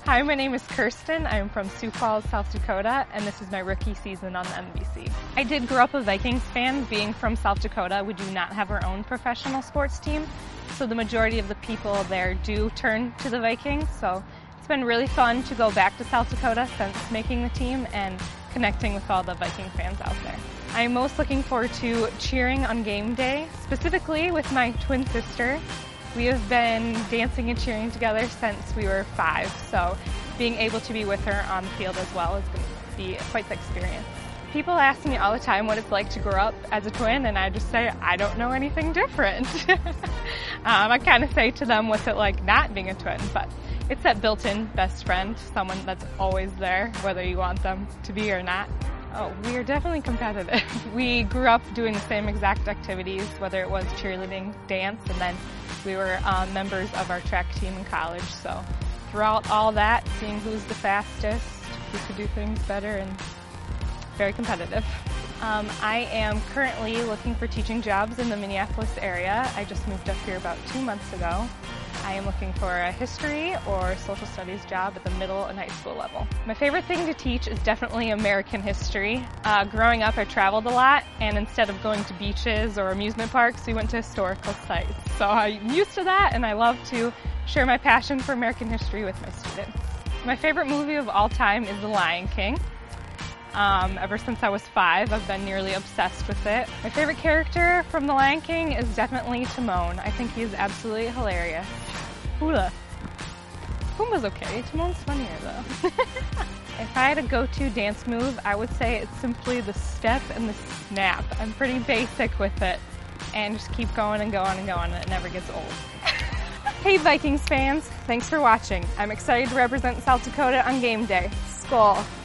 Hi, my name is Kirsten. I'm from Sioux Falls, South Dakota, and this is my rookie season on the NBC. I did grow up a Vikings fan. Being from South Dakota, we do not have our own professional sports team, so the majority of the people there do turn to the Vikings. So it's been really fun to go back to South Dakota since making the team and connecting with all the Viking fans out there. I'm most looking forward to cheering on game day, specifically with my twin sister. We have been dancing and cheering together since we were 5, so being able to be with her on the field as well is going to be quite the experience. People ask me all the time what it's like to grow up as a twin, and I just say, I don't know anything different. I kind of say to them, what's it like not being a twin? But it's that built-in best friend, someone that's always there, whether you want them to be or not. Oh, we are definitely competitive. We grew up doing the same exact activities, whether it was cheerleading, dance, and then we were members of our track team in college. So throughout all that, seeing who's the fastest, who could do things better, and very competitive. I am currently looking for teaching jobs in the Minneapolis area. I just moved up here about 2 months ago. I am looking for a history or social studies job at the middle and high school level. My favorite thing to teach is definitely American history. Growing up, I traveled a lot, and instead of going to beaches or amusement parks, we went to historical sites. So I'm used to that, and I love to share my passion for American history with my students. My favorite movie of all time is The Lion King. Ever since I was 5, I've been nearly obsessed with it. My favorite character from The Lion King is definitely Timon. I think he is absolutely hilarious. Pumbaa's okay. Timon's funnier though. If I had a go-to dance move, I would say it's simply the step and the snap. I'm pretty basic with it, and just keep going and going and going, and it never gets old. Hey Vikings fans, thanks for watching. I'm excited to represent South Dakota on game day. Skol!